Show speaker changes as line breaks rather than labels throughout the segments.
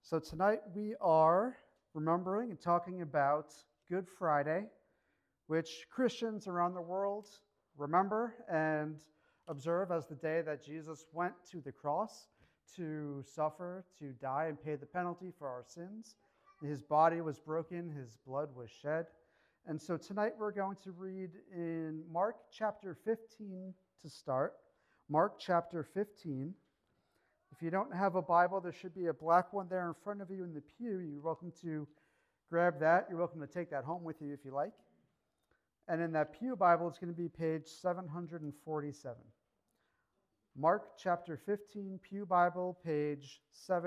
So tonight we are remembering and talking about Good Friday, which Christians around the world remember and observe as the day that Jesus went to the cross to suffer, to die, and pay the penalty for our sins. His body was broken, his blood was shed. And so tonight we're going to read in Mark chapter 15 to start. Mark chapter 15. If you don't have a Bible, there should be a black one there in front of you in the pew. You're welcome to grab that. You're welcome to take that home with you if you like. And in that pew Bible, it's going to be page 747. Mark chapter 15, pew Bible, page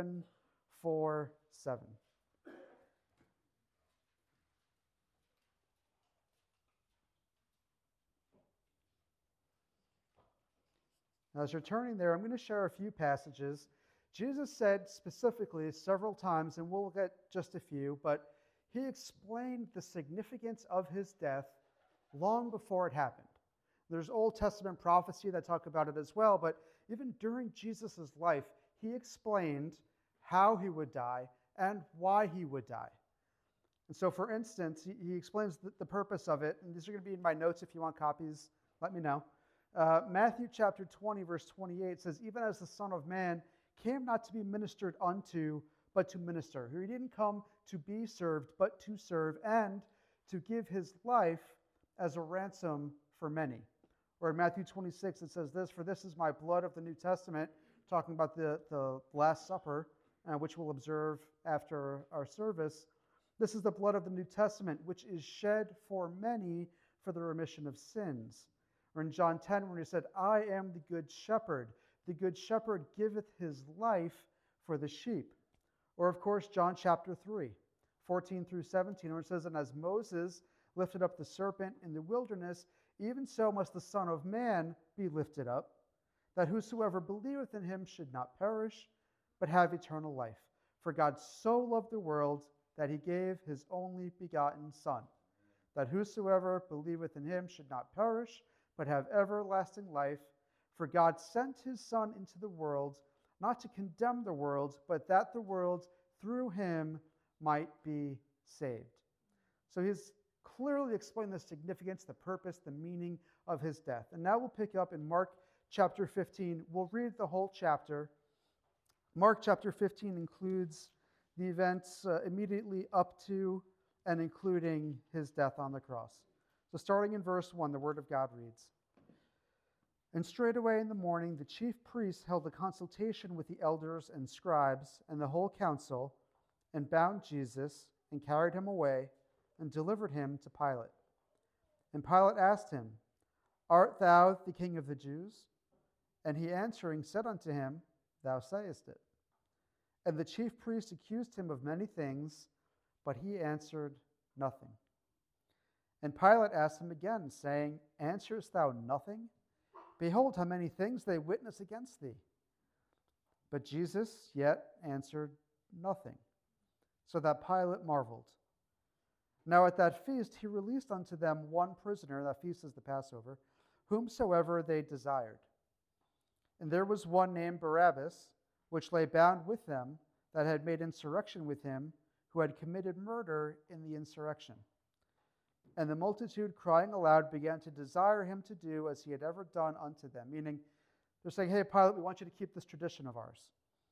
747. Now, as you're turning there, I'm going to share a few passages. Jesus said specifically several times, and we'll get just a few, but he explained the significance of his death long before it happened. There's Old Testament prophecy that talk about it as well, but even during Jesus' life, he explained how he would die and why he would die. And so, for instance, he explains the purpose of it, and these are going to be in my notes. If you want copies, let me know. Matthew chapter 20, verse 28 says, "Even as the Son of Man came not to be ministered unto, but to minister." He didn't come to be served, but to serve, and to give his life as a ransom for many. Or in Matthew 26, it says this, "For this is my blood of the New Testament," talking about the Last Supper, which we'll observe after our service. "This is the blood of the New Testament, which is shed for many for the remission of sins." Or in John 10, when he said, "I am the good shepherd. The good shepherd giveth his life for the sheep." Or, of course, John chapter 3, 14 through 17, where it says, "And as Moses lifted up the serpent in the wilderness, even so must the Son of Man be lifted up, that whosoever believeth in him should not perish, but have eternal life. For God so loved the world that he gave his only begotten Son, that whosoever believeth in him should not perish, but have everlasting life. For God sent his Son into the world, not to condemn the world, but that the world through him might be saved." So he's clearly explained the significance, the purpose, the meaning of his death. And now we'll pick up in Mark chapter 15. We'll read the whole chapter. Mark chapter 15 includes the events immediately up to and including his death on the cross. So starting in verse 1, the word of God reads, "And straightway in the morning the chief priests held a consultation with the elders and scribes and the whole council, and bound Jesus, and carried him away, and delivered him to Pilate. And Pilate asked him, Art thou the king of the Jews? And he answering said unto him, Thou sayest it. And the chief priests accused him of many things, but he answered nothing. And Pilate asked him again, saying, Answerest thou nothing? Behold, how many things they witness against thee. But Jesus yet answered nothing, so that Pilate marveled. Now at that feast he released unto them one prisoner," that feast is the Passover, "whomsoever they desired. And there was one named Barabbas, which lay bound with them, that had made insurrection with him, who had committed murder in the insurrection. And the multitude, crying aloud, began to desire him to do as he had ever done unto them." Meaning, they're saying, "Hey, Pilate, we want you to keep this tradition of ours."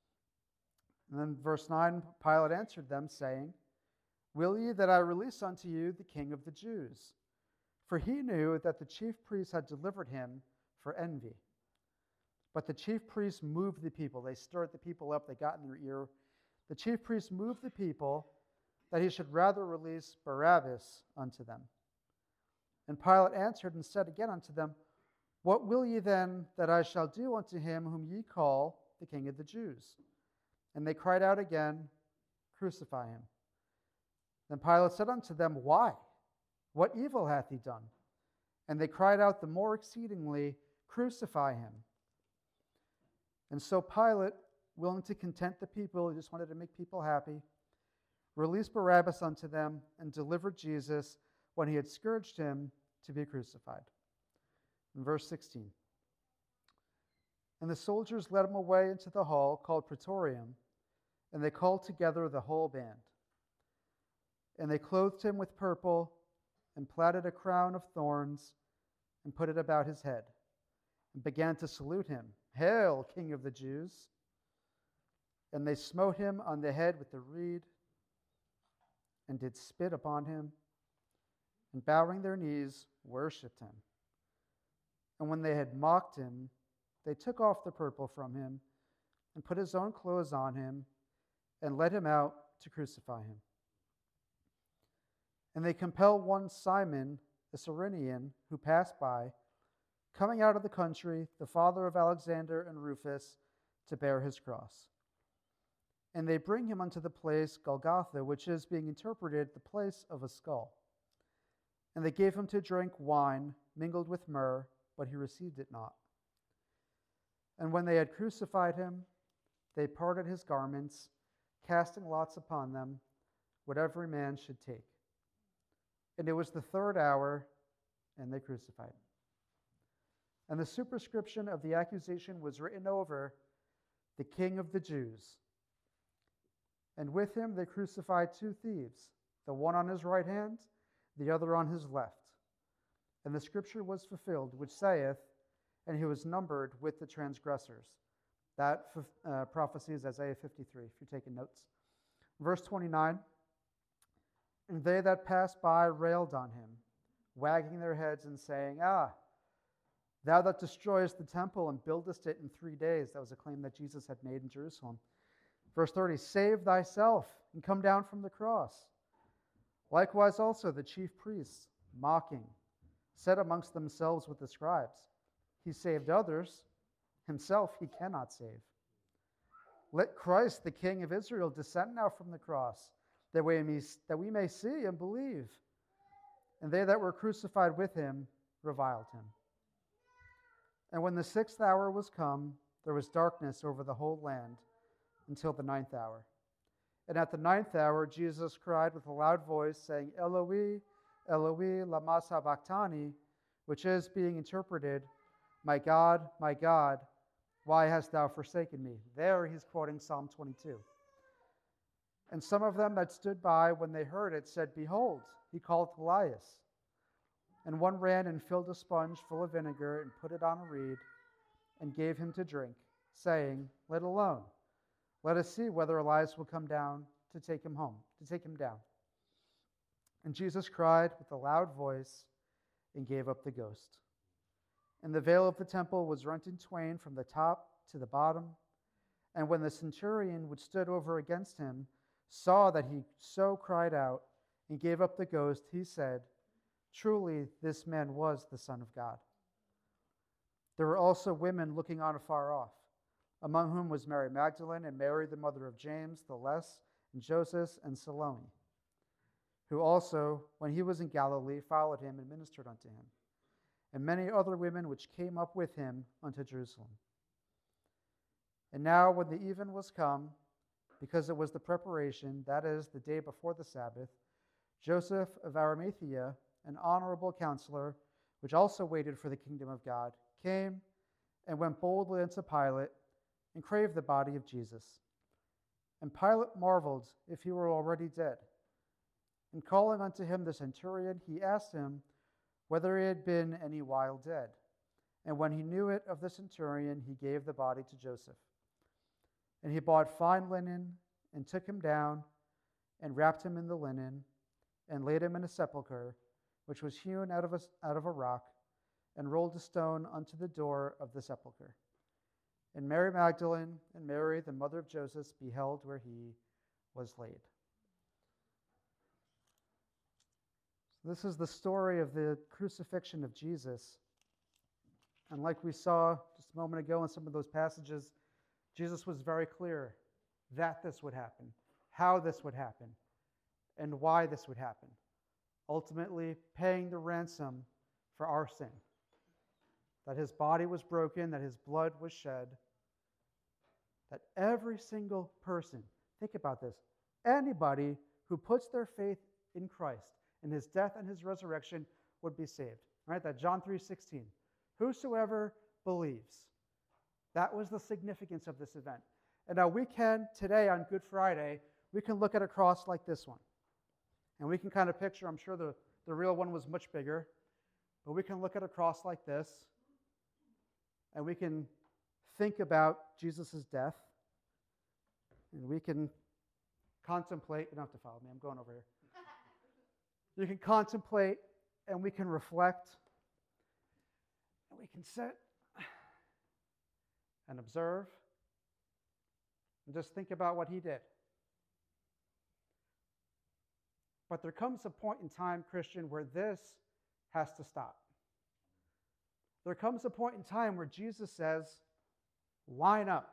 And then verse 9, Pilate answered them, saying, Will ye that I release unto you the King of the Jews? For he knew that the chief priests had delivered him for envy. But the chief priests moved the people. They stirred the people up. They got in their ear. The chief priests moved the people that he should rather release Barabbas unto them. And Pilate answered and said again unto them, What will ye then that I shall do unto him whom ye call the King of the Jews? And they cried out again, Crucify him. Then Pilate said unto them, Why? What evil hath he done? And they cried out the more exceedingly, Crucify him. And so Pilate, willing to content the people, he just wanted to make people happy, released Barabbas unto them, and delivered Jesus, when he had scourged him, to be crucified. In verse 16, And the soldiers led him away into the hall called Praetorium, And they called together the whole band. And they clothed him with purple and plaited a crown of thorns and put it about his head and began to salute him. Hail, King of the Jews! And they smote him on the head with the reed and did spit upon him, and bowing their knees, worshipped him. And when they had mocked him, they took off the purple from him and put his own clothes on him and led him out to crucify him. And they compelled one Simon, a Cyrenian, who passed by, coming out of the country, the father of Alexander and Rufus, to bear his cross. And they bring him unto the place Golgotha, which is, being interpreted, the place of a skull. And they gave him to drink wine mingled with myrrh, but he received it not. And when they had crucified him, they parted his garments, casting lots upon them, what every man should take. And it was the third hour, and they crucified him. And the superscription of the accusation was written over, the King of the Jews. And with him they crucified two thieves, the one on his right hand, the other on his left. And the scripture was fulfilled, which saith, and he was numbered with the transgressors. That prophecy is Isaiah 53, if you're taking notes. Verse 29, and they that passed by railed on him, wagging their heads and saying, Ah, thou that destroyest the temple and buildest it in 3 days. That was a claim that Jesus had made in Jerusalem. Verse 30, save thyself and come down from the cross. Likewise also the chief priests, mocking, said amongst themselves with the scribes, he saved others, himself he cannot save. Let Christ, the King of Israel, descend now from the cross, that we may see and believe. And they that were crucified with him reviled him. And when the 6th hour was come, there was darkness over the whole land until the 9th hour. And at the 9th hour, Jesus cried with a loud voice, saying, Eloi, Eloi, lama sabachthani, which is, being interpreted, my God, why hast thou forsaken me? There he's quoting Psalm 22. And some of them that stood by, when they heard it, said, Behold, he calleth Elias. And one ran and filled a sponge full of vinegar and put it on a reed and gave him to drink, saying, Let alone. Let us see whether Elias will come down to take him down. And Jesus cried with a loud voice and gave up the ghost. And the veil of the temple was rent in twain from the top to the bottom. And when the centurion which stood over against him saw that he so cried out and gave up the ghost, he said, Truly this man was the Son of God. There were also women looking on afar off, among whom was Mary Magdalene and Mary the mother of James the Less, and Joseph and Salome, who also, when he was in Galilee, followed him and ministered unto him, and many other women which came up with him unto Jerusalem. And now when the even was come, because it was the preparation, that is, the day before the Sabbath, Joseph of Arimathea, an honorable counselor, which also waited for the kingdom of God, came and went boldly unto Pilate and craved the body of Jesus. And Pilate marveled if he were already dead. And calling unto him the centurion, he asked him whether he had been any while dead. And when he knew it of the centurion, he gave the body to Joseph. And he bought fine linen and took him down and wrapped him in the linen and laid him in a sepulchre, which was hewn out of a rock, and rolled a stone unto the door of the sepulchre. And Mary Magdalene and Mary, the mother of Joseph, beheld where he was laid. So this is the story of the crucifixion of Jesus. And like we saw just a moment ago in some of those passages, Jesus was very clear that this would happen, how this would happen, and why this would happen. Ultimately, paying the ransom for our sin. That his body was broken, that his blood was shed, that every single person, think about this, anybody who puts their faith in Christ, in his death and his resurrection, would be saved. Right? That John 3:16. Whosoever believes. That was the significance of this event. And now we can, today on Good Friday, we can look at a cross like this one. And we can kind of picture, I'm sure the real one was much bigger, but we can look at a cross like this, and we can think about Jesus' death, and we can contemplate. You don't have to follow me, I'm going over here. You can contemplate, and we can reflect, and we can sit and observe, and just think about what he did. But there comes a point in time, Christian, where this has to stop. There comes a point in time where Jesus says, line up.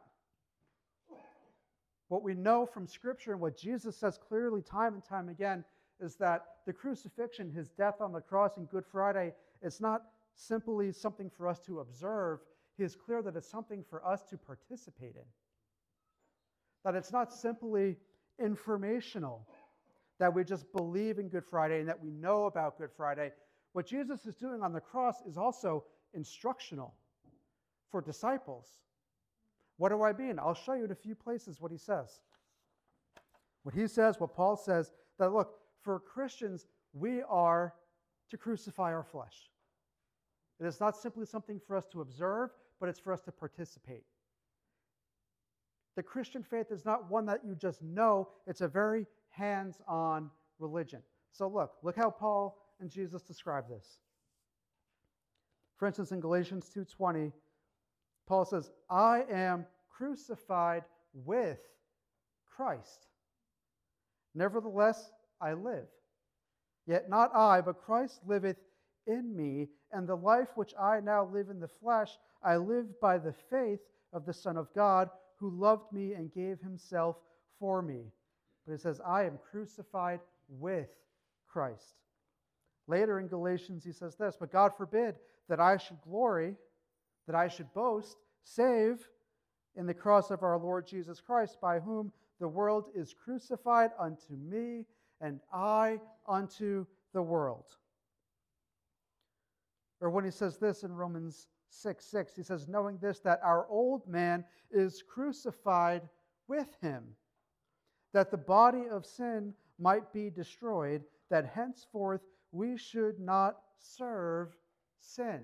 What we know from Scripture and what Jesus says clearly time and time again is that the crucifixion, his death on the cross in Good Friday, it's not simply something for us to observe. He is clear that it's something for us to participate in. That it's not simply informational, that we just believe in Good Friday and that we know about Good Friday. What Jesus is doing on the cross is also instructional for disciples. What do I mean? I'll show you in a few places what he says. What he says, what Paul says, that look, for Christians, we are to crucify our flesh. It is not simply something for us to observe, but it's for us to participate. The Christian faith is not one that you just know, it's a very hands-on religion. So look how Paul and Jesus describe this. For instance, in Galatians 2:20, Paul says, I am crucified with Christ. Nevertheless, I live. Yet not I, but Christ liveth in me, and the life which I now live in the flesh, I live by the faith of the Son of God, who loved me and gave himself for me. But it says, I am crucified with Christ. Later in Galatians, he says this, but God forbid that I should glory, that I should boast, save in the cross of our Lord Jesus Christ, by whom the world is crucified unto me, and I unto the world. Or when he says this in Romans 6:6, he says, knowing this, that our old man is crucified with him, that the body of sin might be destroyed, that henceforth we should not serve sin.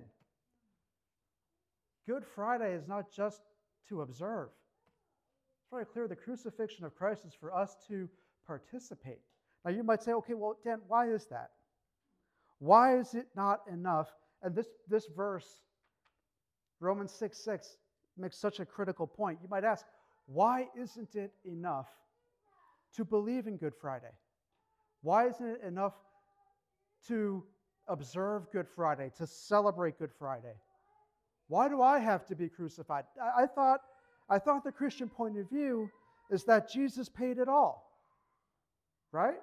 Good Friday is not just to observe. It's very clear the crucifixion of Christ is for us to participate. Now you might say, okay, well, Dan, why is that? Why is it not enough? And this verse, Romans 6:6, makes such a critical point. You might ask, why isn't it enough to believe in Good Friday? Why isn't it enough to observe Good Friday, to celebrate Good Friday? Why do I have to be crucified? I thought the Christian point of view is that Jesus paid it all, right?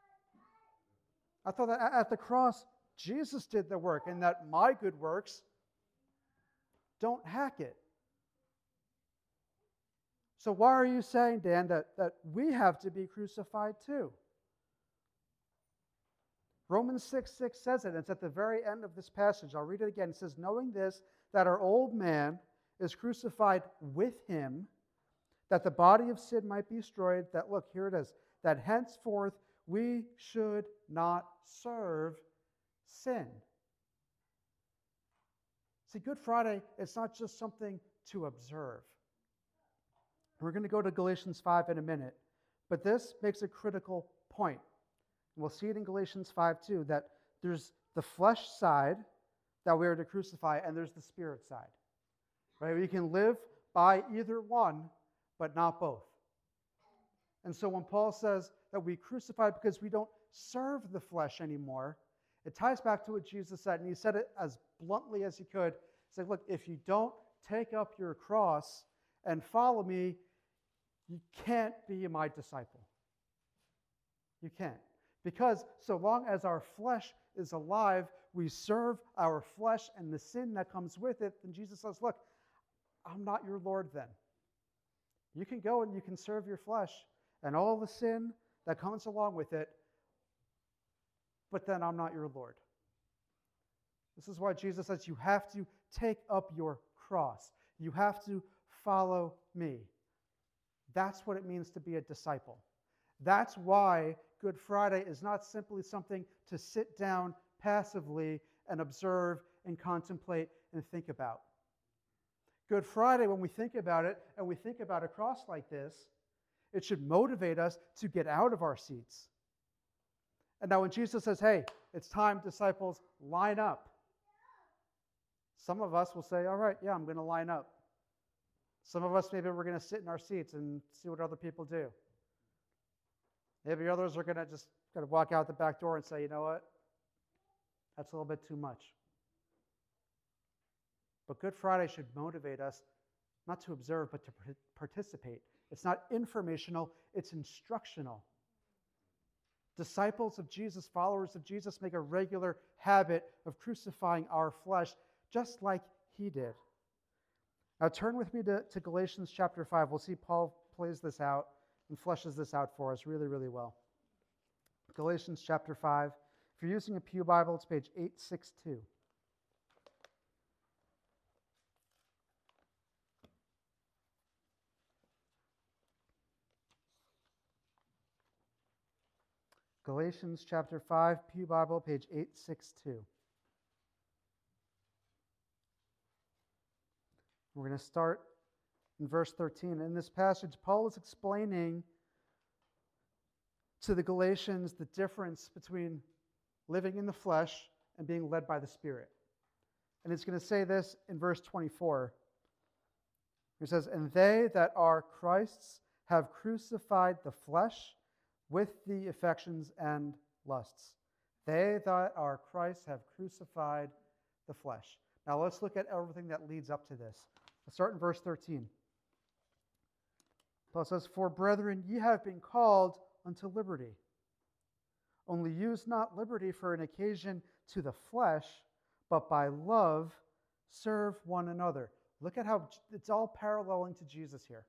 I thought that at the cross, Jesus did the work and that my good works don't hack it. So why are you saying, Dan, that we have to be crucified too? Romans 6:6 says it. It's at the very end of this passage. I'll read it again. It says, knowing this, that our old man is crucified with him, that the body of sin might be destroyed, that, look, here it is, that henceforth we should not serve sin. See, Good Friday, it's not just something to observe. We're going to go to Galatians 5 in a minute, but this makes a critical point. And we'll see it in Galatians 5 too, that there's the flesh side that we are to crucify, and there's the spirit side. Right? We can live by either one, but not both. And so when Paul says that we crucify because we don't serve the flesh anymore, it ties back to what Jesus said, and he said it as bluntly as he could. He said, look, if you don't take up your cross and follow me, you can't be my disciple. You can't. Because so long as our flesh is alive, we serve our flesh and the sin that comes with it, then Jesus says, look, I'm not your Lord then. You can go and you can serve your flesh and all the sin that comes along with it, but then I'm not your Lord. This is why Jesus says you have to take up your cross. You have to follow me. That's what it means to be a disciple. That's why Good Friday is not simply something to sit down passively and observe and contemplate and think about. Good Friday, when we think about it, and we think about a cross like this, it should motivate us to get out of our seats. And now when Jesus says, hey, it's time, disciples, line up. Some of us will say, all right, yeah, I'm going to line up. Some of us, maybe we're going to sit in our seats and see what other people do. Maybe others are going to just kind of walk out the back door and say, you know what? That's a little bit too much. But Good Friday should motivate us not to observe, but to participate. It's not informational, it's instructional. Disciples of Jesus, followers of Jesus, make a regular habit of crucifying our flesh, just like he did. Now turn with me to Galatians chapter 5. We'll see Paul plays this out and fleshes this out for us really, really well. Galatians chapter 5. If you're using a Pew Bible, it's page 862. Galatians chapter 5, Pew Bible, page 862. We're going to start in verse 13. In this passage, Paul is explaining to the Galatians the difference between living in the flesh and being led by the Spirit. And he's going to say this in verse 24. He says, "And they that are Christ's have crucified the flesh with the affections and lusts." They that are Christ have crucified the flesh. Now let's look at everything that leads up to this. Let's start in verse 13. Paul says, "For brethren, ye have been called unto liberty. Only use not liberty for an occasion to the flesh, but by love serve one another." Look at how it's all paralleling to Jesus here.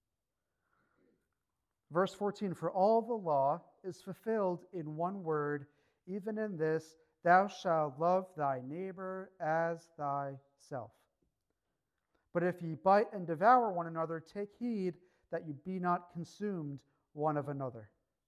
Verse 14, "For all the law is fulfilled in one word, even in this, thou shalt love thy neighbor as thyself. But if ye bite and devour one another, take heed that you be not consumed one of another.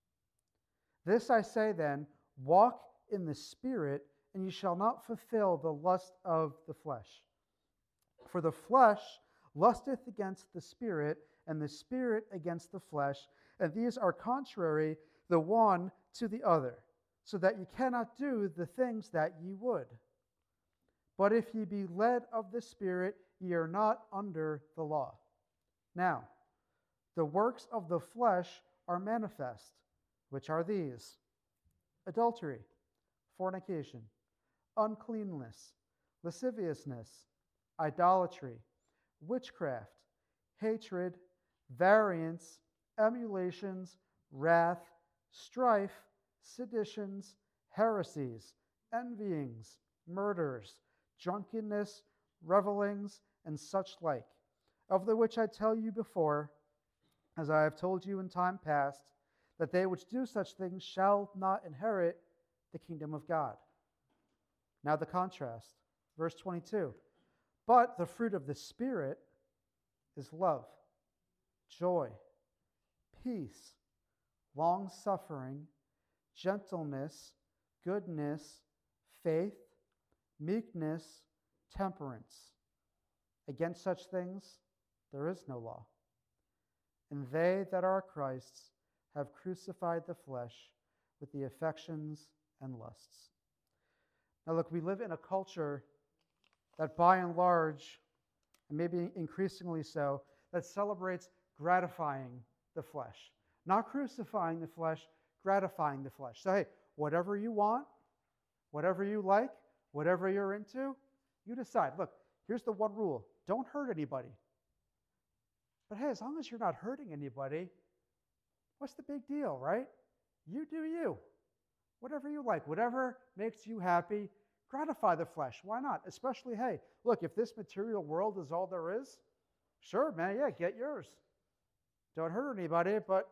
This I say then, walk in the Spirit, and ye shall not fulfill the lust of the flesh. For the flesh lusteth against the Spirit, and the Spirit against the flesh, and these are contrary the one to the other, so that ye cannot do the things that ye would. But if ye be led of the Spirit, ye are not under the law. Now, the works of the flesh are manifest, which are these: adultery, fornication, uncleanness, lasciviousness, idolatry, witchcraft, hatred, variance, emulations, wrath, strife, seditions, heresies, envyings, murders, drunkenness, revelings, and such like, of the which I tell you before, as I have told you in time past, that they which do such things shall not inherit the kingdom of God." Now the contrast, verse 22. "But the fruit of the Spirit is love, joy, peace, long-suffering, gentleness, goodness, faith, meekness, temperance. Against such things there is no law. And they that are Christ's have crucified the flesh with the affections and lusts." Now look, we live in a culture that by and large, and maybe increasingly so, that celebrates gratifying the flesh. Not crucifying the flesh, gratifying the flesh. So hey, whatever you want, whatever you like, whatever you're into, you decide. Look, here's the one rule: don't hurt anybody. But hey, as long as you're not hurting anybody, what's the big deal, right? You do you. Whatever you like, whatever makes you happy, gratify the flesh. Why not? Especially, hey, look, if this material world is all there is, sure, man, yeah, get yours. Don't hurt anybody, but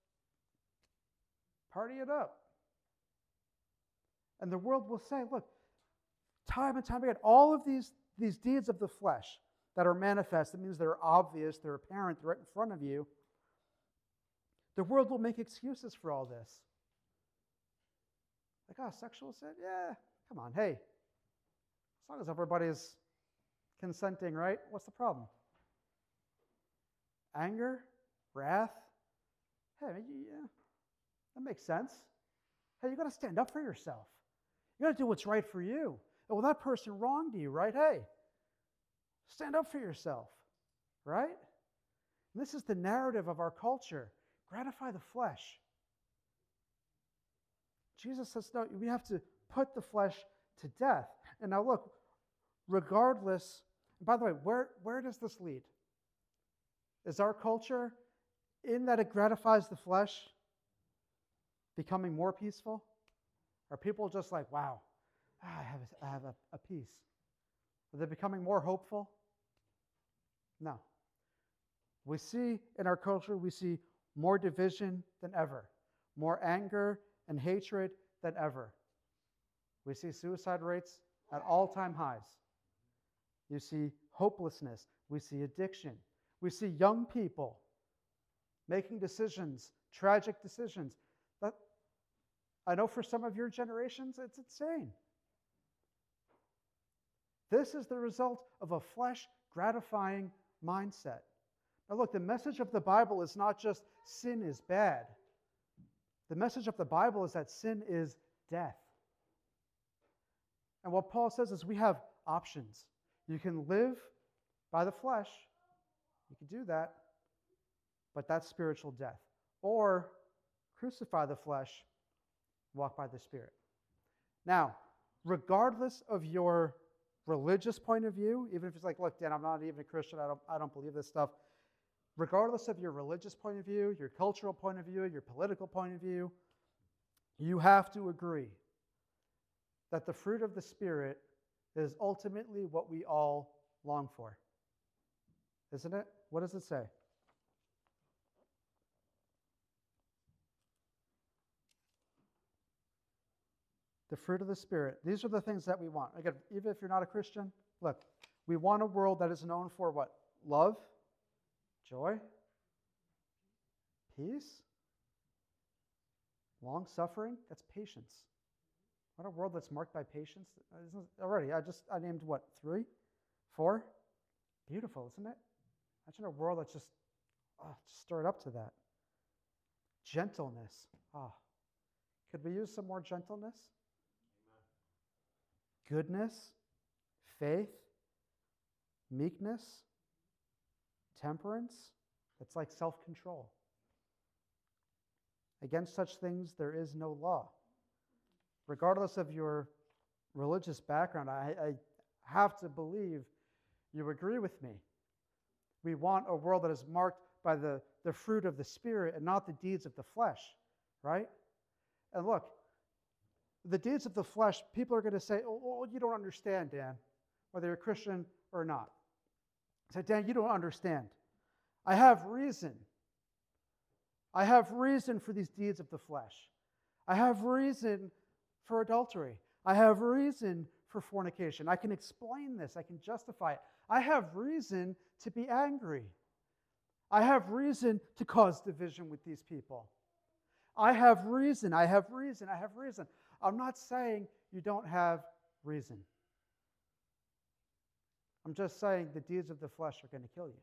party it up. And the world will say, look, time and time again, all of these deeds of the flesh that are manifest, it means they're obvious, they're apparent, they're right in front of you. The world will make excuses for all this. Like, oh, sexual sin? Yeah, come on, hey. As long as everybody's consenting, right? What's the problem? Anger? Wrath? Hey, yeah, that makes sense. Hey, you got to stand up for yourself. You got to do what's right for you. Well, that person wronged you, right? Hey, stand up for yourself, right? And this is the narrative of our culture. Gratify the flesh. Jesus says, no, we have to put the flesh to death. And now look, regardless, by the way, where does this lead? Is our culture, in that it gratifies the flesh, becoming more peaceful? Are people just like, wow, I have a peace? Are they becoming more hopeful? No. We see in our culture, we see more division than ever, more anger and hatred than ever. We see suicide rates at all-time highs. You see hopelessness. We see addiction. We see young people making decisions, tragic decisions. That, I know for some of your generations, it's insane. This is the result of a flesh-gratifying mindset. Now look, the message of the Bible is not just sin is bad. The message of the Bible is that sin is death. And what Paul says is we have options. You can live by the flesh. You can do that. But that's spiritual death. Or crucify the flesh, walk by the Spirit. Now, regardless of your religious point of view, even if it's like, look, Dan, I'm not even a Christian, I don't believe this stuff. Regardless of your religious point of view, your cultural point of view, your political point of view, you have to agree that the fruit of the Spirit is ultimately what we all long for. Isn't it? What does it say? The fruit of the Spirit. These are the things that we want. Again, even if you're not a Christian, look, we want a world that is known for what? Love, joy, peace, long-suffering. That's patience. What a world that's marked by patience. Already, I named what? 3? 4? Beautiful, isn't it? Imagine a world that's just stirred up to that. Gentleness. Could we use some more gentleness? Goodness, faith, meekness, temperance. That's like self-control. Against such things there is no law. Regardless of your religious background, I have to believe you agree with me. We want a world that is marked by the fruit of the Spirit and not the deeds of the flesh, right? And look, the deeds of the flesh, people are going to say, oh, you don't understand, Dan, whether you're a Christian or not. I said, Dan, you don't understand. I have reason. I have reason for these deeds of the flesh. I have reason for adultery. I have reason for fornication. I can explain this. I can justify it. I have reason to be angry. I have reason to cause division with these people. I have reason. I'm not saying you don't have reason. I'm just saying the deeds of the flesh are going to kill you.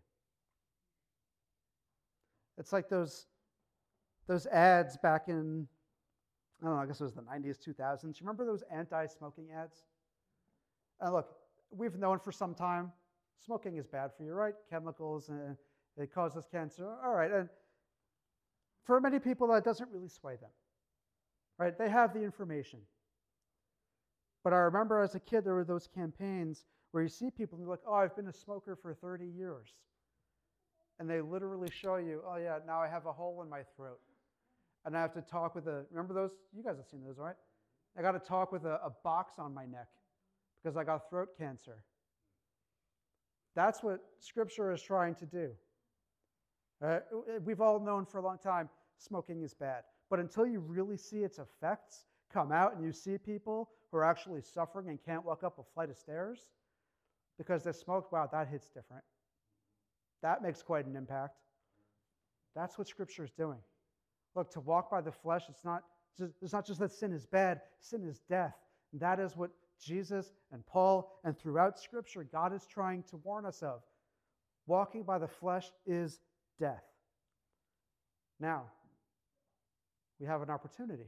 It's like those ads back in, I don't know, I guess it was the 90s, 2000s. You remember those anti-smoking ads? And look, we've known for some time smoking is bad for you, right? Chemicals, and it causes cancer. All right, and for many people, that doesn't really sway them, right? They have the information. But I remember as a kid, there were those campaigns where you see people and you're like, oh, I've been a smoker for 30 years. And they literally show you, oh yeah, now I have a hole in my throat. And I have to talk with remember those? You guys have seen those, right? I got to talk with a box on my neck because I got throat cancer. That's what Scripture is trying to do. We've all known for a long time smoking is bad. But until you really see its effects come out and you see people who are actually suffering and can't walk up a flight of stairs because they smoked, wow, that hits different. That makes quite an impact. That's what Scripture is doing. Look, to walk by the flesh, it's not just that sin is bad, sin is death. And that is what Jesus and Paul and throughout Scripture, God is trying to warn us of. Walking by the flesh is death. Now, we have an opportunity.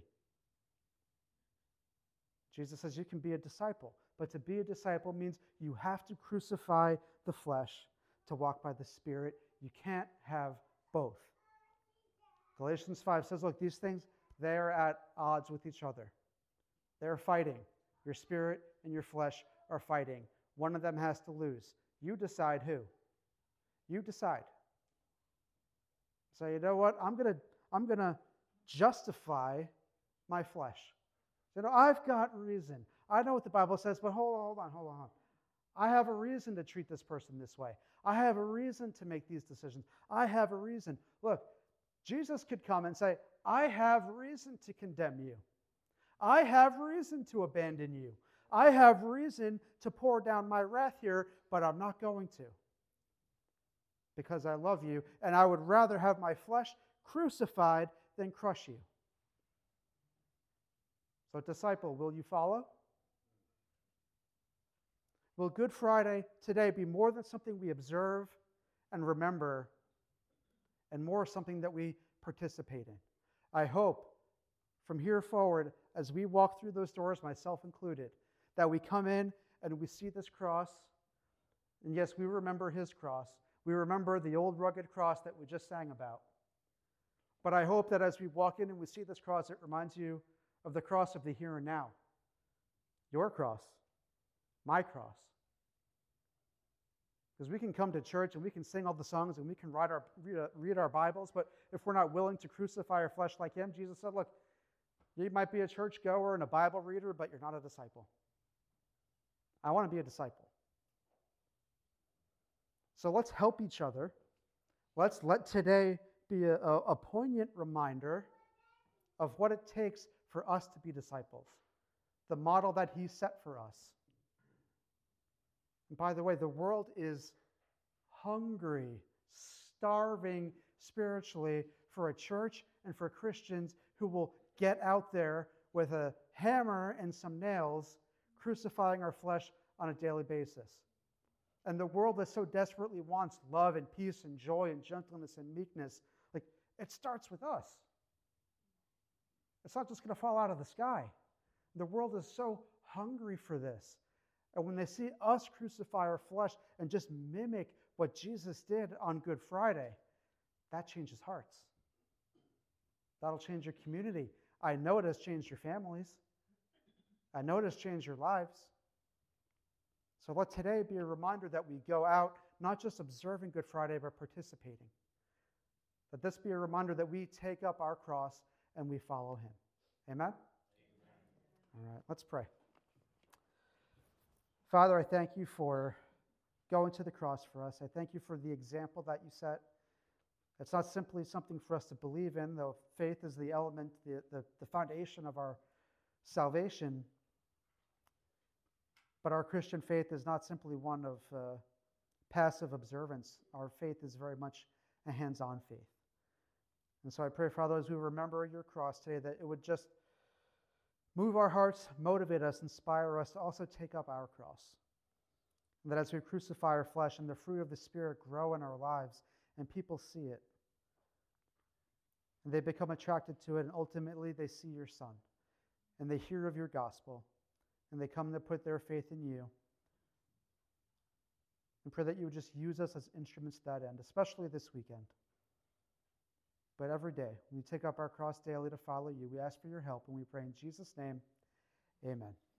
Jesus says you can be a disciple, but to be a disciple means you have to crucify the flesh to walk by the Spirit. You can't have both. Galatians 5 says, look, these things, they are at odds with each other. They're fighting. Your spirit and your flesh are fighting. One of them has to lose. You decide who. You decide. So you know what? I'm gonna justify my flesh. You know, I've got reason. I know what the Bible says, but hold on. I have a reason to treat this person this way. I have a reason to make these decisions. I have a reason. Look, Jesus could come and say, I have reason to condemn you. I have reason to abandon you. I have reason to pour down my wrath here, but I'm not going to. Because I love you, and I would rather have my flesh crucified than crush you. So, disciple, will you follow? Will Good Friday today be more than something we observe and remember, and more something that we participate in? I hope from here forward, as we walk through those doors, myself included, that we come in and we see this cross, and yes, we remember his cross. We remember the old rugged cross that we just sang about. But I hope that as we walk in and we see this cross, it reminds you of the cross of the here and now. Your cross, my cross. Because we can come to church and we can sing all the songs and we can read our Bibles, but if we're not willing to crucify our flesh like him, Jesus said, look, you might be a church goer and a Bible reader, but you're not a disciple. I want to be a disciple. So let's help each other. Let's let today be a poignant reminder of what it takes for us to be disciples, the model that he set for us. And by the way, the world is hungry, starving spiritually for a church and for Christians who will get out there with a hammer and some nails, crucifying our flesh on a daily basis. And the world that so desperately wants love and peace and joy and gentleness and meekness, like, it starts with us. It's not just going to fall out of the sky. The world is so hungry for this. And when they see us crucify our flesh and just mimic what Jesus did on Good Friday, that changes hearts. That'll change your community. I know it has changed your families. I know it has changed your lives. So let today be a reminder that we go out not just observing Good Friday, but participating. Let this be a reminder that we take up our cross and we follow him. Amen? All right, let's pray. Father, I thank you for going to the cross for us. I thank you for the example that you set. It's not simply something for us to believe in, though faith is the element, the foundation of our salvation. But our Christian faith is not simply one of passive observance. Our faith is very much a hands-on faith. And so I pray, Father, as we remember your cross today, that it would just move our hearts, motivate us, inspire us to also take up our cross. And that as we crucify our flesh and the fruit of the Spirit grow in our lives and people see it, and they become attracted to it, and ultimately they see your Son, and they hear of your gospel, and they come to put their faith in you. And pray that you would just use us as instruments to that end, especially this weekend. But every day, when we take up our cross daily to follow you, we ask for your help, and we pray in Jesus' name, amen.